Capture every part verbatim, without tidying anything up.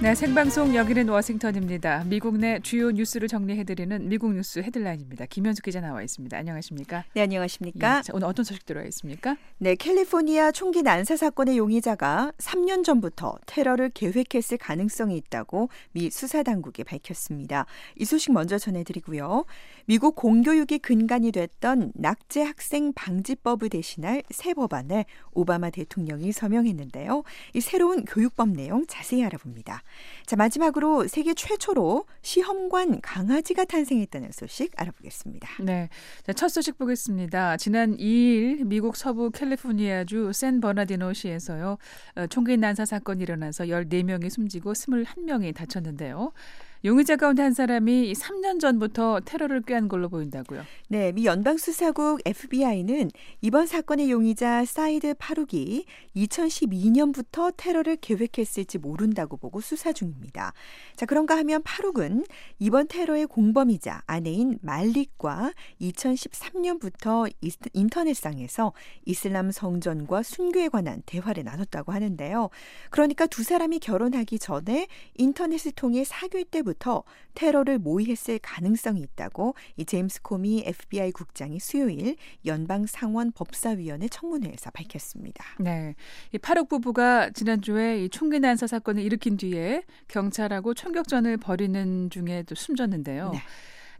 네, 생방송 여기는 워싱턴입니다. 미국 내 주요 뉴스를 정리해드리는 미국 뉴스 헤드라인입니다. 김현숙 기자 나와 있습니다. 안녕하십니까? 네, 안녕하십니까? 예, 자, 오늘 어떤 소식 들어와 있습니까? 네, 캘리포니아 총기 난사 사건의 용의자가 삼 년 전부터 테러를 계획했을 가능성이 있다고 미 수사당국이 밝혔습니다. 이 소식 먼저 전해드리고요. 미국 공교육이 근간이 됐던 낙제 학생 방지법을 대신할 새 법안을 오바마 대통령이 서명했는데요. 이 새로운 교육법 내용 자세히 알아봅니다. 자, 마지막으로 세계 최초로 시험관 강아지가 탄생했다는 소식 알아보겠습니다. 네, 자, 첫 소식 보겠습니다. 지난 이 일 미국 서부 캘리포니아주 샌버나디노시에서요. 어, 총기 난사 사건이 일어나서 열네 명이 숨지고 이십일 명이 다쳤는데요. 용의자 가운데 한 사람이 삼 년 전부터 테러를 꾀한 걸로 보인다고요. 네, 미 연방수사국 에프비아이는 이번 사건의 용의자 사이드 파룩이 이천십이 년부터 테러를 계획했을지 모른다고 보고 수사 중입니다. 자, 그런가 하면 파룩은 이번 테러의 공범이자 아내인 말릭과 이천십삼 년부터 인터넷상에서 이슬람 성전과 순교에 관한 대화를 나눴다고 하는데요. 그러니까 두 사람이 결혼하기 전에 인터넷을 통해 사귈 때부터 부터 테러를 모의했을 가능성이 있다고 이 제임스 코미 에프비아이 국장이 수요일 연방상원법사위원회 청문회에서 밝혔습니다. 네, 이 파룩 부부가 지난주에 이 총기 난사 사건을 일으킨 뒤에 경찰하고 총격전을 벌이는 중에 또 숨졌는데요. 네.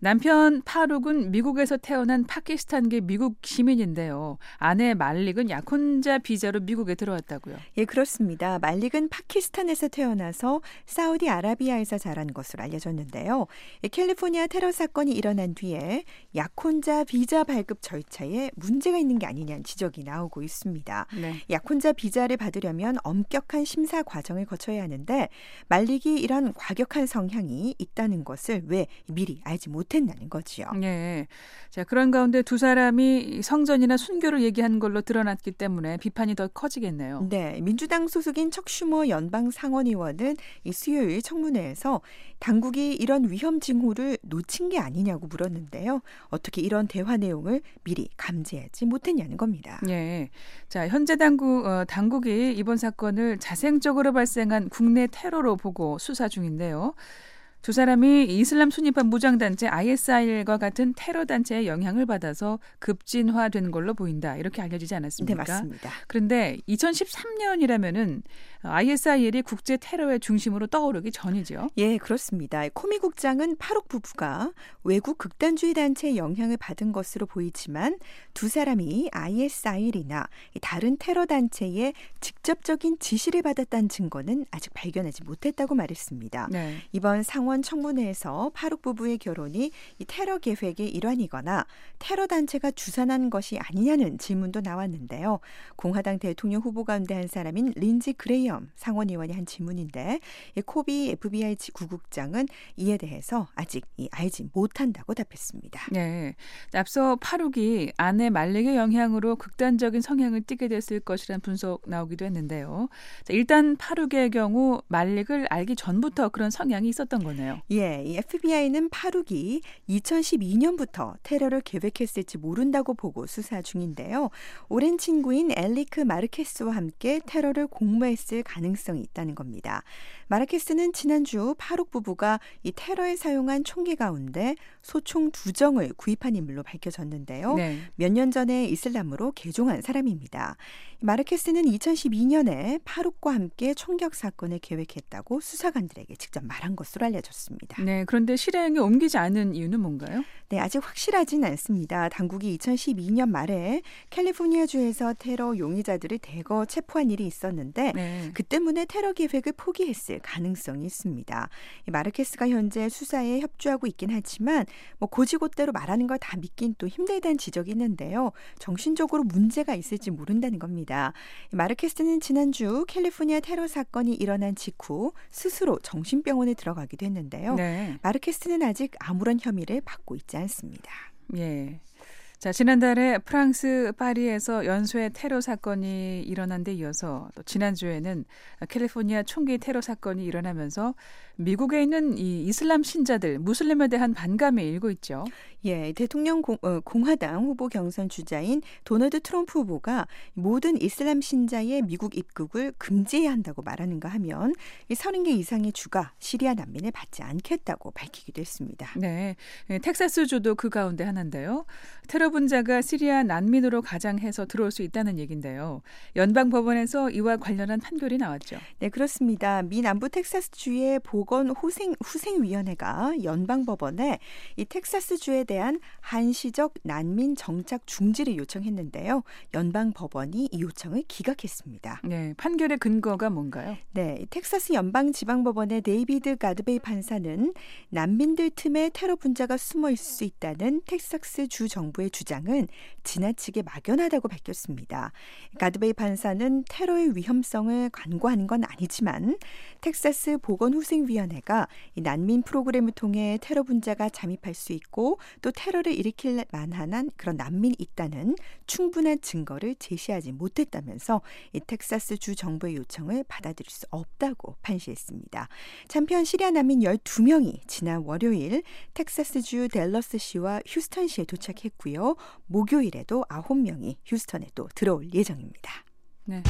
남편 파룩은 미국에서 태어난 파키스탄계 미국 시민인데요. 아내 말릭은 약혼자 비자로 미국에 들어왔다고요. 예, 그렇습니다. 말릭은 파키스탄에서 태어나서 사우디아라비아에서 자란 것으로 알려졌는데요. 캘리포니아 테러 사건이 일어난 뒤에 약혼자 비자 발급 절차에 문제가 있는 게 아니냐는 지적이 나오고 있습니다. 네. 약혼자 비자를 받으려면 엄격한 심사 과정을 거쳐야 하는데 말릭이 이런 과격한 성향이 있다는 것을 왜 미리 알지 못했는지 했다는 거지요. 네. 자, 그런 가운데 두 사람이 성전이나 순교를 얘기한 걸로 드러났기 때문에 비판이 더 커지겠네요. 네, 민주당 소속인 척 슈머 연방 상원의원은 이 수요일 청문회에서 당국이 이런 위험 징후를 놓친 게 아니냐고 물었는데요. 어떻게 이런 대화 내용을 미리 감지하지 못했냐는 겁니다. 네. 자, 현재 당국 어, 당국이 이번 사건을 자생적으로 발생한 국내 테러로 보고 수사 중인데요. 두 사람이 이슬람 순위파 무장단체 아이에스아이엘과 같은 테러 단체의 영향을 받아서 급진화된 걸로 보인다. 이렇게 알려지지 않았습니까? 네, 맞습니다. 그런데 이천십삼 년이라면은 아이에스아이엘이 국제 테러의 중심으로 떠오르기 전이죠. 예, 그렇습니다. 코미 국장은 파룩 부부가 외국 극단주의 단체의 영향을 받은 것으로 보이지만 두 사람이 아이에스아이엘이나 다른 테러 단체의 직접적인 지시를 받았다는 증거는 아직 발견하지 못했다고 말했습니다. 네. 이번 상원 청문회에서 파룩 부부의 결혼이 이 테러 계획의 일환이거나 테러 단체가 주선한 것이 아니냐는 질문도 나왔는데요. 공화당 대통령 후보 가운데 한 사람인 린지 그레이엄 상원의원이 한 질문인데 이 코비 에프비아이 구국장은 이에 대해서 아직 이 알지 못한다고 답했습니다. 네, 앞서 파룩이 아내 말릭의 영향으로 극단적인 성향을 띠게 됐을 것이라는 분석 나오기도 했는데요. 자, 일단 파룩의 경우 말릭을 알기 전부터 그런 성향이 있었던 거네요. 예, 이 에프비아이는 파룩이 이천십이 년부터 테러를 계획했을지 모른다고 보고 수사 중인데요. 오랜 친구인 엘리크 마르케스와 함께 테러를 공모했을 가능성이 있다는 겁니다. 마르케스는 지난주 파룩 부부가 이 테러에 사용한 총기 가운데 소총 두 정을 구입한 인물로 밝혀졌는데요. 네. 몇 년 전에 이슬람으로 개종한 사람입니다. 마르케스는 이천십이 년에 파룩과 함께 총격 사건을 계획했다고 수사관들에게 직접 말한 것으로 알려졌습니다. 네, 그런데 실행에 옮기지 않은 이유는 뭔가요? 네, 아직 확실하진 않습니다. 당국이 이천십이 년 말에 캘리포니아주에서 테러 용의자들을 대거 체포한 일이 있었는데 네. 그 때문에 테러 계획을 포기했을 가능성이 있습니다. 마르케스가 현재 수사에 협조하고 있긴 하지만 뭐 고지고대로 말하는 걸 다 믿긴 또 힘들다는 지적이 있는데요. 정신적으로 문제가 있을지 모른다는 겁니다. 마르케스는 지난주 캘리포니아 테러 사건이 일어난 직후 스스로 정신병원에 들어가기도 했는데요. 네. 마르케스는 아직 아무런 혐의를 받고 있지 않습니다. 예. 자, 지난달에 프랑스 파리에서 연쇄 테러 사건이 일어난 데 이어서 또 지난주에는 캘리포니아 총기 테러 사건이 일어나면서 미국에 있는 이 이슬람 신자들, 무슬림에 대한 반감이 일고 있죠. 예, 대통령 공, 어, 공화당 후보 경선 주자인 도널드 트럼프 후보가 모든 이슬람 신자의 미국 입국을 금지해야 한다고 말하는가 하면 이 서른 개 이상의 주가 시리아 난민을 받지 않겠다고 밝히기도 했습니다. 네, 텍사스주도 그 가운데 하나인데요. 테러 분자가 시리아 난민으로 가장해서 들어올 수 있다는 얘기인데요. 연방법원에서 이와 관련한 판결이 나왔죠. 네, 그렇습니다. 미 남부 텍사스주의 보건 후생, 후생위원회가 연방법원에 이 텍사스주에 대한 한시적 난민 정착 중지를 요청했는데요. 연방법원이 이 요청을 기각했습니다. 네, 판결의 근거가 뭔가요? 네, 텍사스 연방지방법원의 데이비드 가드베이 판사는 난민들 틈에 테러 분자가 숨어 있을 수 있다는 텍사스 주 정부의 주장은 지나치게 막연하다고 밝혔습니다. 가드베이 판사는 테러의 위험성을 간과하는 건 아니지만 텍사스 보건후생위원회가 이 난민 프로그램을 통해 테러 분자가 잠입할 수 있고 또 테러를 일으킬 만한 그런 난민이 있다는 충분한 증거를 제시하지 못했다면서 이 텍사스 주 정부의 요청을 받아들일 수 없다고 판시했습니다. 한편 시리아 난민 열두 명이 지난 월요일 텍사스주 댈러스시와 휴스턴시에 도착했고요. 목요일에도 아홉 명이 휴스턴에 또 들어올 예정입니다. 네.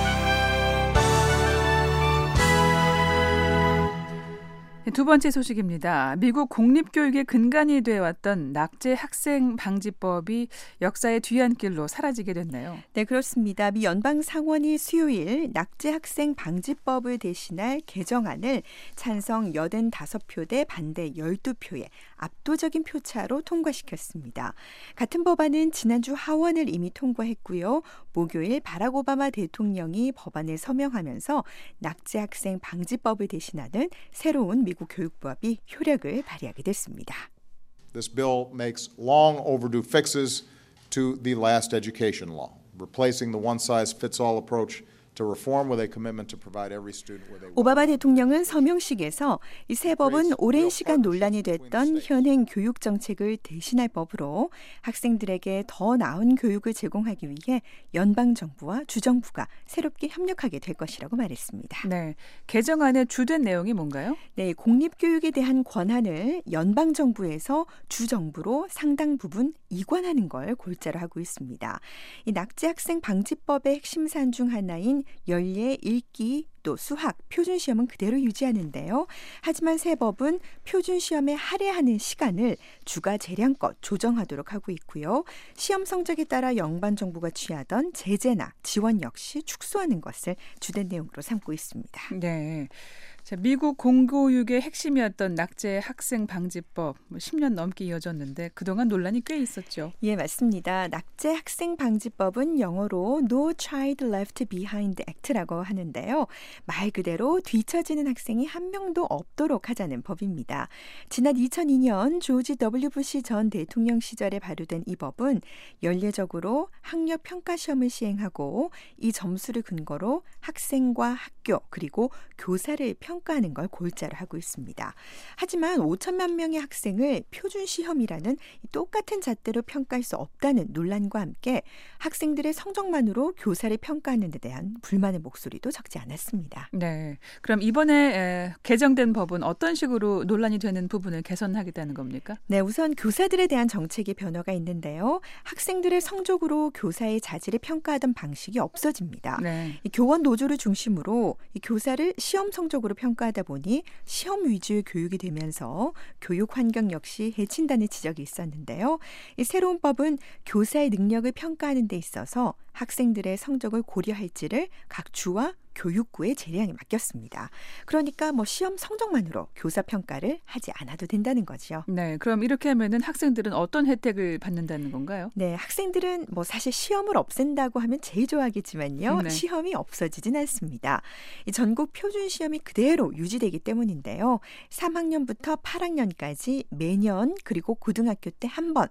두 번째 소식입니다. 미국 공립교육의 근간이 되어왔던 낙제 학생 방지법이 역사의 뒤안길로 사라지게 됐네요. 네, 그렇습니다. 미 연방상원이 수요일 낙제 학생 방지법을 대신할 개정안을 찬성 팔십오 표 대 반대 십이 표의 압도적인 표차로 통과시켰습니다. 같은 법안은 지난주 하원을 이미 통과했고요. 목요일 바락 오바마 대통령이 법안에 서명하면서 낙제 학생 방지법을 대신하는 새로운 미국 교육법이 효력을 발휘하게 됐습니다. This bill makes long overdue fixes to the last education law, replacing the one-size-fits-all approach to reform with a commitment to provide every student with a 오바마 대통령은 서명식에서 이 새 법은 오랜 시간 논란이 됐던 현행 교육 정책을 대신할 법으로 학생들에게 더 나은 교육을 제공하기 위해 연방 정부와 주 정부가 새롭게 협력하게 될 것이라고 말했습니다. 네, 개정안의 주된 내용이 뭔가요? 네, 공립교육에 대한 권한을 연방 정부에서 주 정부로 상당 부분 이관하는 걸 골자로 하고 있습니다. 이 낙제 학생 방지법의 핵심 사안 중 하나인 연례, 읽기, 또 수학, 표준시험은 그대로 유지하는데요. 하지만 새 법은 표준시험에 할애하는 시간을 주가 재량껏 조정하도록 하고 있고요. 시험 성적에 따라 연방정부가 취하던 제재나 지원 역시 축소하는 것을 주된 내용으로 삼고 있습니다. 네. 자, 미국 공교육의 핵심이었던 낙제 학생 방지법 십 년 넘게 이어졌는데 그동안 논란이 꽤 있었죠. 예, 맞습니다. 낙제 학생 방지법은 영어로 No Child Left Behind Act라고 하는데요. 말 그대로 뒤처지는 학생이 한 명도 없도록 하자는 법입니다. 지난 이천이 년 조지 더블유 부시 전 대통령 시절에 발효된 이 법은 연례적으로 학력 평가 시험을 시행하고 이 점수를 근거로 학생과 학교 그리고 교사를 평가하는 걸 골자로 하고 있습니다. 하지만 오천만 명의 학생을 표준시험이라는 똑같은 잣대로 평가할 수 없다는 논란과 함께 학생들의 성적만으로 교사를 평가하는 데 대한 불만의 목소리도 적지 않았습니다. 네, 그럼 이번에 에, 개정된 법은 어떤 식으로 논란이 되는 부분을 개선하겠다는 겁니까? 네, 우선 교사들에 대한 정책의 변화가 있는데요. 학생들의 성적으로 교사의 자질을 평가하던 방식이 없어집니다. 네. 이 교원 노조를 중심으로 이 교사를 시험 성적으로 평가하다 보니 시험 위주의 교육이 되면서 교육 환경 역시 해친다는 지적이 있었는데요. 이 새로운 법은 교사의 능력을 평가하는 데 있어서 학생들의 성적을 고려할지를 각 주와 교육부의 재량에 맡겼습니다. 그러니까 뭐 시험 성적만으로 교사 평가를 하지 않아도 된다는 거죠. 네, 그럼 이렇게 하면은 학생들은 어떤 혜택을 받는다는 건가요? 네, 학생들은 뭐 사실 시험을 없앤다고 하면 제일 좋아하겠지만요. 네. 시험이 없어지진 않습니다. 이 전국 표준 시험이 그대로 유지되기 때문인데요. 삼 학년부터 팔 학년까지 매년 그리고 고등학교 때 한 번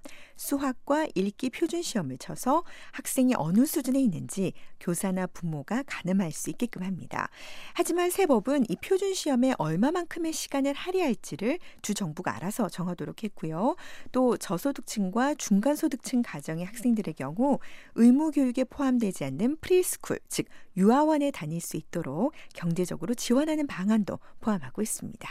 수학과 읽기 표준 시험을 쳐서 학생이 어느 수준에 있는지 교사나 부모가 가늠할 수 있게끔 있게끔 합니다. 하지만 새 법은 이 표준 시험에 얼마만큼의 시간을 할애할지를 주 정부가 알아서 정하도록 했고요. 또 저소득층과 중간소득층 가정의 학생들의 경우 의무 교육에 포함되지 않는 프리스쿨, 즉 유아원에 다닐 수 있도록 경제적으로 지원하는 방안도 포함하고 있습니다.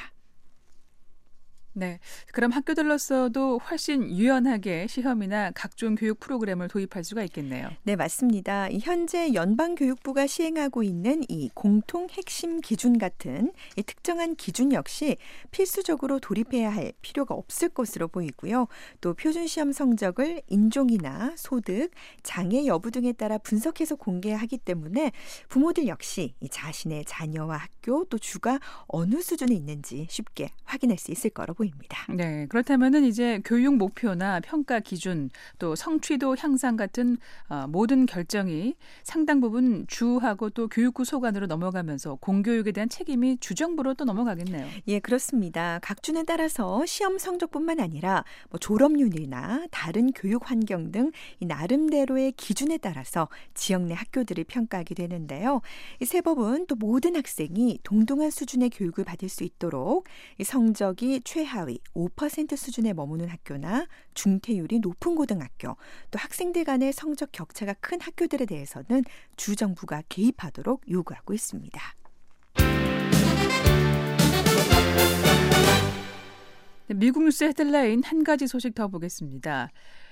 네, 그럼 학교들로서도 훨씬 유연하게 시험이나 각종 교육 프로그램을 도입할 수가 있겠네요. 네, 맞습니다. 현재 연방교육부가 시행하고 있는 이 공통 핵심 기준 같은 이 특정한 기준 역시 필수적으로 도입해야 할 필요가 없을 것으로 보이고요. 또 표준시험 성적을 인종이나 소득, 장애 여부 등에 따라 분석해서 공개하기 때문에 부모들 역시 이 자신의 자녀와 학교 또 주가 어느 수준에 있는지 쉽게 확인할 수 있을 거로 보입니다. 네, 그렇다면은 이제 교육 목표나 평가 기준 또 성취도 향상 같은 어, 모든 결정이 상당 부분 주하고 또 교육부 소관으로 넘어가면서 공교육에 대한 책임이 주정부로 또 넘어가겠네요. 예, 그렇습니다. 각 주에 따라서 시험 성적뿐만 아니라 뭐 졸업률이나 다른 교육 환경 등 이 나름대로의 기준에 따라서 지역 내 학교들을 평가하게 되는데요. 이 새 법은 또 모든 학생이 동등한 수준의 교육을 받을 수 있도록 이 성적이 최하 하위 오 퍼센트 수준에 머무는 학교나 중퇴율이 높은 고등학교, 또 학생들 간의 성적 격차가 큰 학교들에 대해서는 주정부가 개입하도록 요구하고 있습니다. 미국 뉴스 헤드라인 한 가지 소식 더 보겠습니다.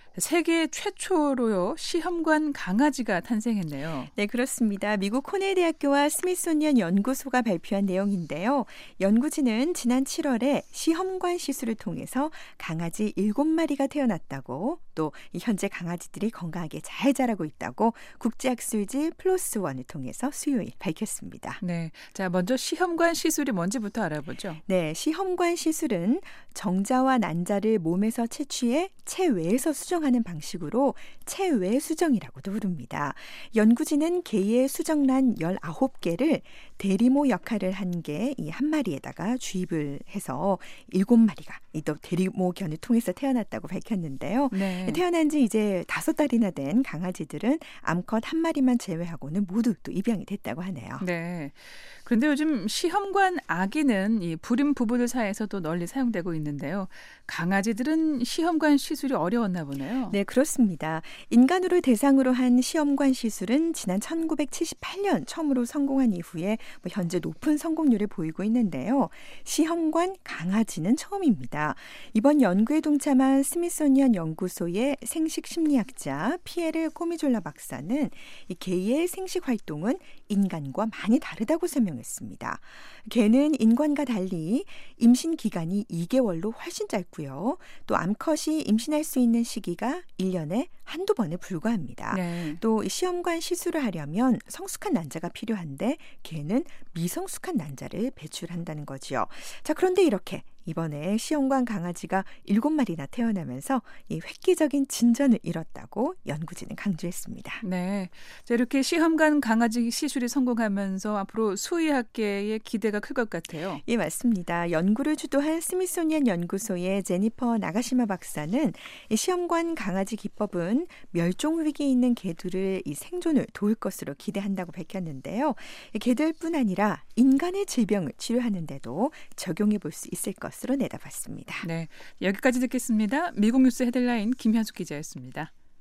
세계 최초로요 시험관 강아지가 탄생했네요. 네, 그렇습니다. 미국 코넬 대학교와 스미소니언 연구소가 발표한 내용인데요. 연구진은 지난 칠월에 시험관 시술을 통해서 강아지 일곱 마리가 태어났다고, 또 현재 강아지들이 건강하게 잘 자라고 있다고 국제학술지 플로스원을 통해서 수요일 밝혔습니다. 네, 자 먼저 시험관 시술이 뭔지부터 알아보죠. 네, 시험관 시술은 정자와 난자를 몸에서 채취해 체외에서 수정하는 방식으로 체외 수정이라고도 부릅니다. 연구진은 개의 수정란 열아홉 개를 대리모 역할을 한 개 이 한 마리에다가 주입을 해서 일곱 마리가 또 대리모견을 통해서 태어났다고 밝혔는데요. 네. 태어난 지 이제 다섯 달이나 된 강아지들은 암컷 한 마리만 제외하고는 모두 또 입양이 됐다고 하네요. 네. 그런데 요즘 시험관 아기는 이 불임 부부들 사이에서도 널리 사용되고 있는데요. 강아지들은 시험관 시술이 어려웠나 보네요. 네, 그렇습니다. 인간으로 대상으로 한 시험관 시술은 지난 천구백칠십팔 년 처음으로 성공한 이후에 뭐 현재 높은 성공률을 보이고 있는데요. 시험관 강아지는 처음입니다. 이번 연구에 동참한 스미소니언 연구소의 생식 심리학자 피에르 코미졸라 박사는 이 개의 생식 활동은 인간과 많이 다르다고 설명했습니다. 개는 인간과 달리 임신 기간이 이 개월로 훨씬 짧고요. 또 암컷이 임신할 수 있는 시기가 일 년에 한두 번에 불과합니다. 네. 또 시험관 시술을 하려면 성숙한 난자가 필요한데 개는 미성숙한 난자를 배출한다는 거죠. 자, 그런데 이렇게 이번에 시험관 강아지가 일곱 마리나 태어나면서 이 획기적인 진전을 이뤘다고 연구진은 강조했습니다. 네, 자, 이렇게 시험관 강아지 시술이 성공하면서 앞으로 수의학계의 기대가 클 것 같아요. 예, 맞습니다. 연구를 주도한 스미소니언 연구소의 제니퍼 나가시마 박사는 이 시험관 강아지 기법은 멸종 위기에 있는 개들의 이 생존을 도울 것으로 기대한다고 밝혔는데요. 개들뿐 아니라 인간의 질병을 치료하는 데도 적용해 볼 수 있을 것으로 내다봤습니다. 네, 여기까지 듣겠습니다. 미국 뉴스 헤드라인 김현숙 기자였습니다.